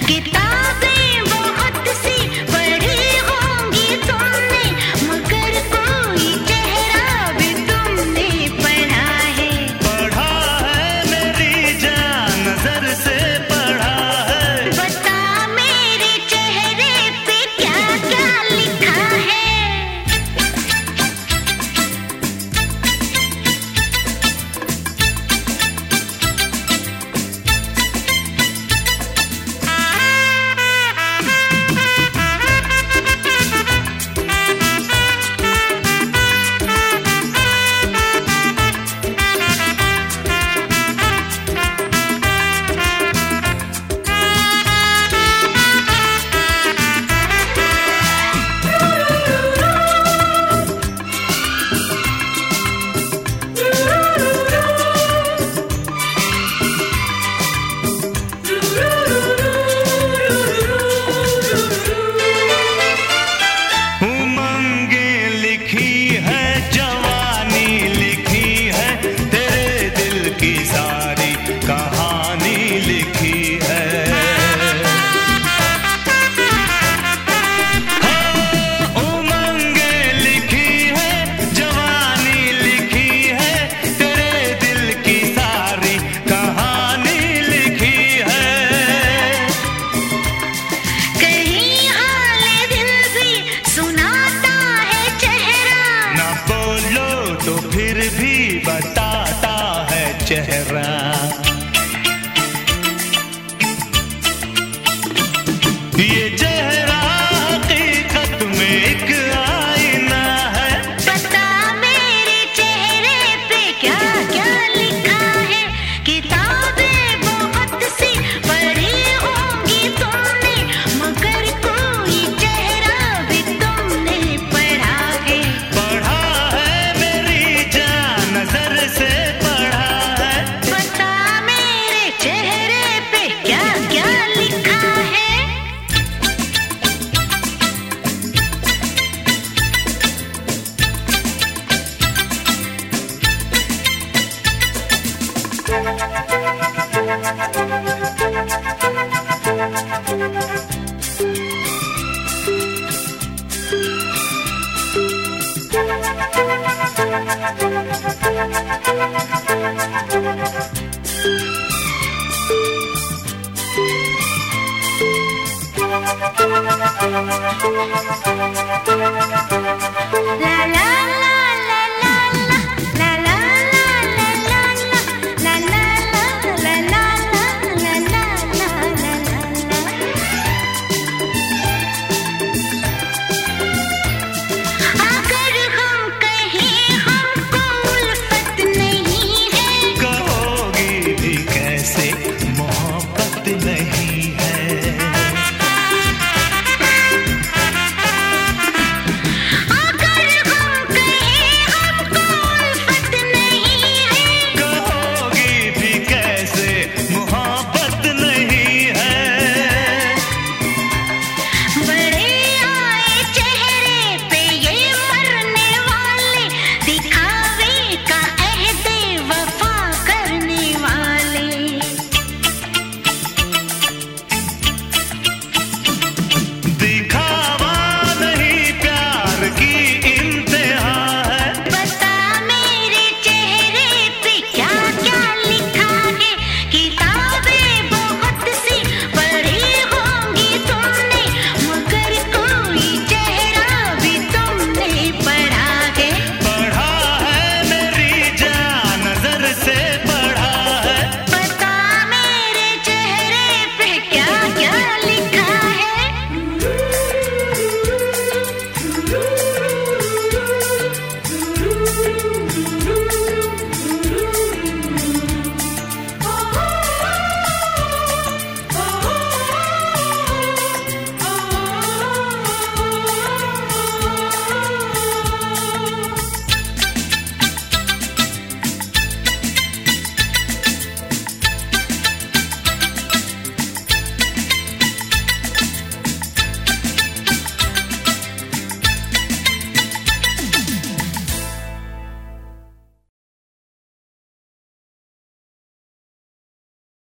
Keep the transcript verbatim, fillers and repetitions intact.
किताबें बहुत सी पढ़ी होंगी तुमने, मगर कोई चेहरा भी तुमने पढ़ा है। पढ़ा है मेरी जान, नजर से पढ़ा है। बता मेरे चेहरे पे क्या क्या लिखा है। तो फिर भी बताता है चेहरा। ये चेहरा हकीकत में एक आईना है। पता मेरे चेहरे पे क्या क्या लिखा है। किताबें बहुत सी पढ़ी होंगी तुमने, मगर कोई चेहरा भी तुमने पढ़ा है। पढ़ा है मेरी जान, नजर से पढ़ा है। बता मेरे चेहरे पे क्या क्या लिखा है। La la